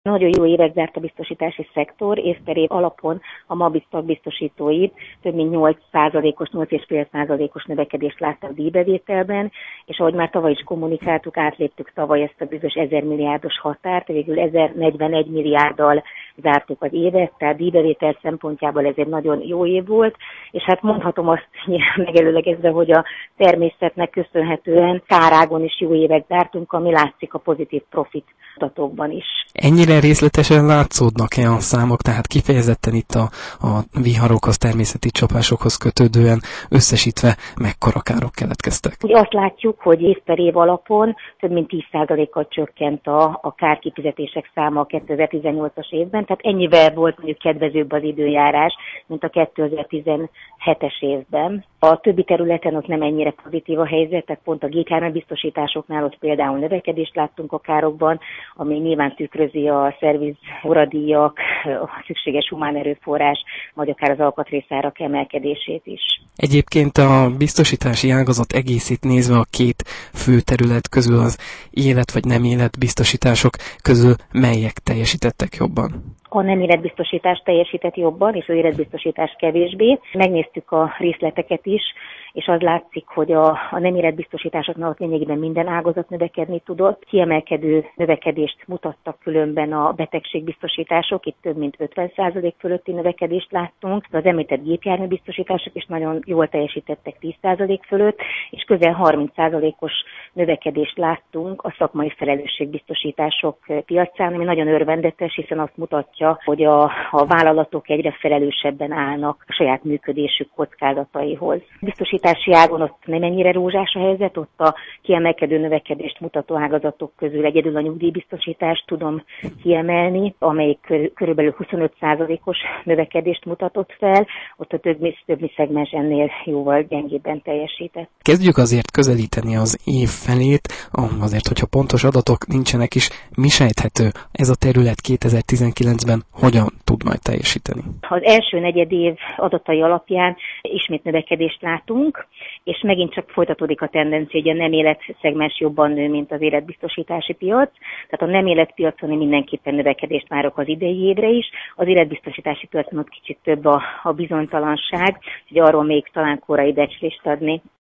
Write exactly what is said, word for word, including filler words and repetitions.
Nagyon jó évet zárt a biztosítási szektor, év per év alapon a MABIS biztosítói több mint nyolc százalékos, nyolc egész öt százalékos növekedést láttak díjbevételben, és ahogy már tavaly is kommunikáltuk, átléptük tavaly ezt a bizonyos ezer milliárdos határt, végül ezer-negyvenegy milliárddal zártuk az évet, tehát díjbevétel szempontjából ez egy nagyon jó év volt, és hát mondhatom azt megelőlegezve, hogy a természetnek köszönhetően kárágon is jó évet zártunk, ami látszik a pozitív profit mutatókban is. Ennyire részletesen látszódnak-e a számok, tehát kifejezetten itt a, a viharokhoz, természeti csapásokhoz kötődően összesítve mekkora károk keletkeztek? Úgy azt látjuk, hogy év per év alapon több mint tíz százalékkal csökkent a, a kárkifizetések száma a kétezer-tizennyolcas évben, tehát ennyivel volt mondjuk kedvezőbb az időjárás, mint a kétezer-tizenhetes évben. A többi területen ott nem ennyire pozitív a helyzet, tehát pont a gépjárműbiztosításoknál ott például növekedést láttunk a károkban, ami nyilván tükrözi a szerviz óradíjak, a szükséges humán erőforrás, vagy akár az alkatrészárak emelkedését is. Egyébként a biztosítási ágazat egészét nézve a két fő terület közül az élet vagy nem élet biztosítások közül melyek teljesítettek jobban? A nem életbiztosítás teljesített jobban, és az életbiztosítás kevésbé. Megnéztük a részleteket is, és az látszik, hogy a, a nem életbiztosításoknál ott lényegében minden ágazat növekedni tudott. Kiemelkedő növekedést mutattak különben a betegségbiztosítások, itt több mint ötven százalék fölötti növekedést láttunk. Az említett gépjárműbiztosítások is nagyon jól teljesítettek tíz százalék fölött, és közel harminc százalékos növekedést láttunk a szakmai felelősségbiztosítások piacán, ami nagyon örvendetes, hiszen azt mutatja, hogy a, a vállalatok egyre felelősebben állnak a saját működésük kockázataihoz. Biztosítási ágon ott nem ennyire rózsás a helyzet, ott a kiemelkedő növekedést mutató ágazatok közül egyedül a nyugdíjbiztosítást tudom kiemelni, amelyik kör, körülbelül huszonöt százalékos növekedést mutatott fel, ott a többi, többi szegmens ennél jóval gyengébben teljesített. Kezdjük azért közelíteni az év felét, azért, hogyha pontos adatok nincsenek is, mi sejthető ez a terület kétezer-tizenkilencben hogyan tud majd teljesíteni? Az első negyed év adatai alapján ismét növekedést látunk, és megint csak folytatódik a tendencia, hogy a nem életszegmens jobban nő, mint az életbiztosítási piac. Tehát a nem életpiacon mindenképpen növekedést várok az idei évre is. Az életbiztosítási piacon ott kicsit több a, a bizonytalanság, hogy arról még talán korai becslést adni.